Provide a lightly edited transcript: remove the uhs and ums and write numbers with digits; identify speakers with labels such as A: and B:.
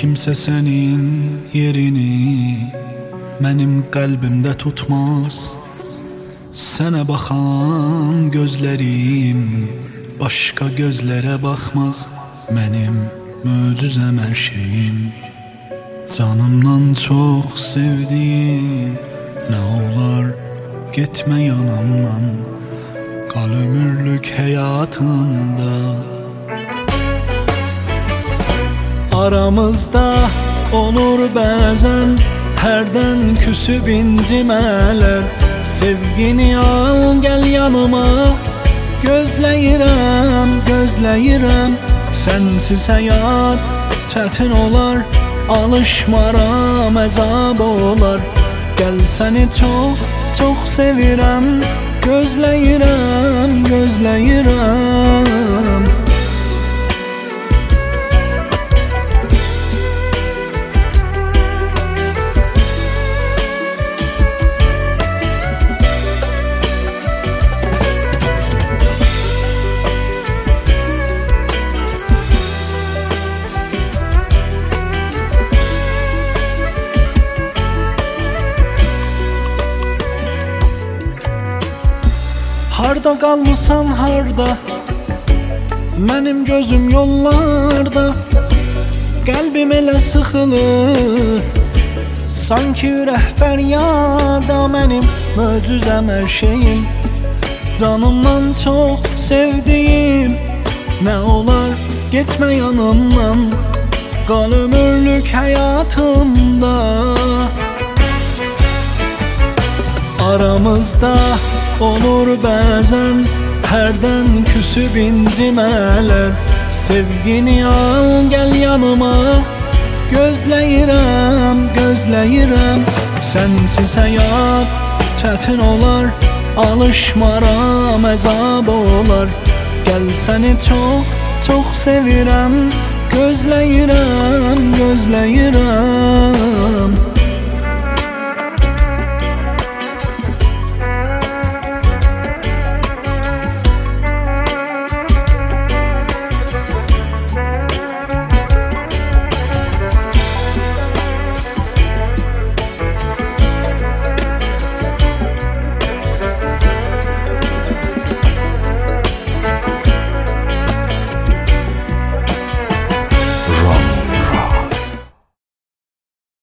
A: Kimsə sənin yerini mənim qəlbimdə tutmaz. Sənə baxan gözlərim başqa gözlərə baxmaz. Mənim möcüzəm hər şeyim, canımdan çox sevdiyim. Nə olar getmə yanımdan, qal ömürlük həyatımda. Aramızda olur bəzən hərdən küsüb incimələr. Sevgini al gəl yanıma, gözləyirəm, gözləyirəm. Sənsiz həyat çətin olar, alışmaram, əzab olar. Gəl səni çox, çox sevirəm, gözləyirəm, gözləyirəm. Harda qalmısan harda, mənim gözüm yollarda. Qəlbim elə sıxılır, sanki ürək fəryada. Mənim möcüzəm hər şeyim, canımdan çox sevdiyim. Nə olar getmə yanımdan, qal ömürlük həyatımda. Aramızda olur bəzən hərdən küsüb incimələr. Sevgini al gəl yanıma, gözləyirəm, gözləyirəm. Sənsiz həyat çətin olar, alışmaram, əzab olar. Gəl səni çox, çox sevirəm, gözləyirəm, gözləyirəm.